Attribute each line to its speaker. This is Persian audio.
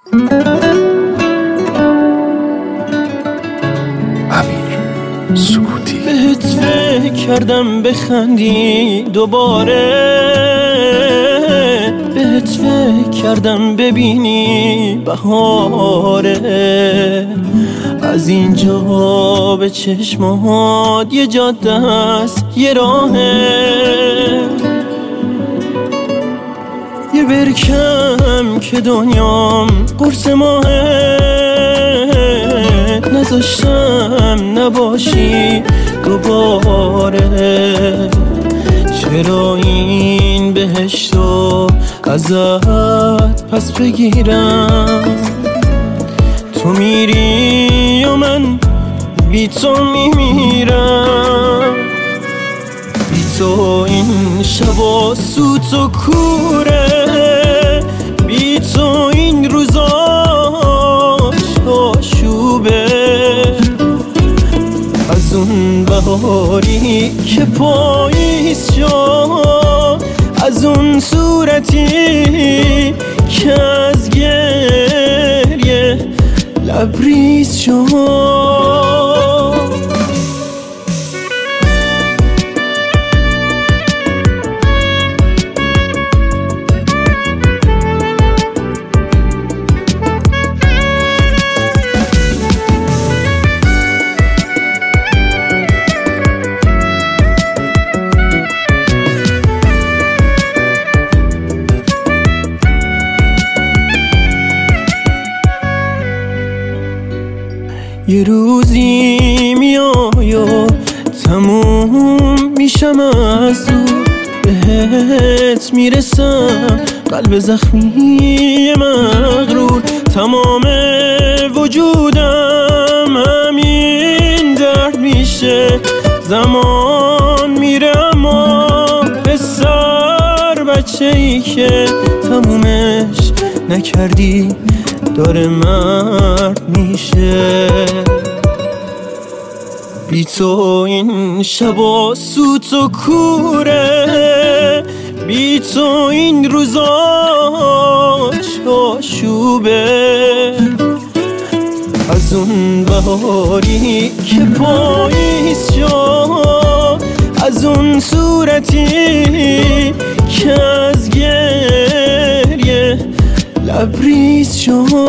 Speaker 1: امیر سکوتی.
Speaker 2: بهت فکر کردم بخندی دوباره، بهت فکر کردم ببینی بهاره. از اینجا به چشمات یه جاده است، یه راهه، یه برکم که دنیام قرص ماهه. نذاشتم نباشی دوباره، چرا این بهشتو ازت پس بگیرم؟ تو میری و من بی تو میمیرم. بی تو این شبا سوت و کوره، بی تو این روزاش آشوبه. از اون بهاری که پاییز شد، از اون صورتی که از گریه لبریز شد. یه روزی میای و تموم میشم از دور، بهت میرسم قلب زخمی مغرور. تمام وجودم همین درد میشه، زمان میره اما پسر بچه‌ای که تمومش نکردی داره مرد میشه. بی تو این شبا سوت و کوره، بی تو این روزاش آشوبه. از اون بهاری که پاییز شد، از اون صورتی که از گریه لبریز شد.